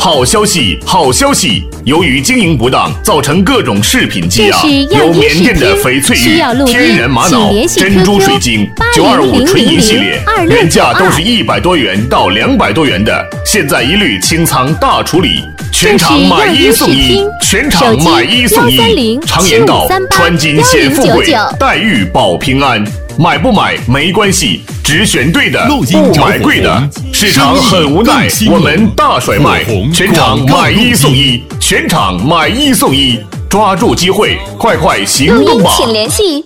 好消息，好消息！由于经营不当，造成各种饰品积压，有缅甸的翡翠玉、天然玛瑙、珍珠水晶、925纯银系列，原价都是100多元到200多元的，现在一律清仓大处理，全场买1送1，全场买1送1。常言道，穿金显富贵，戴玉保平安。买不买没关系，只选对的，不买贵的。市场很无奈，我们大甩卖，全场买1送1，全场买1送1，抓住机会，快快行动吧！ 请联系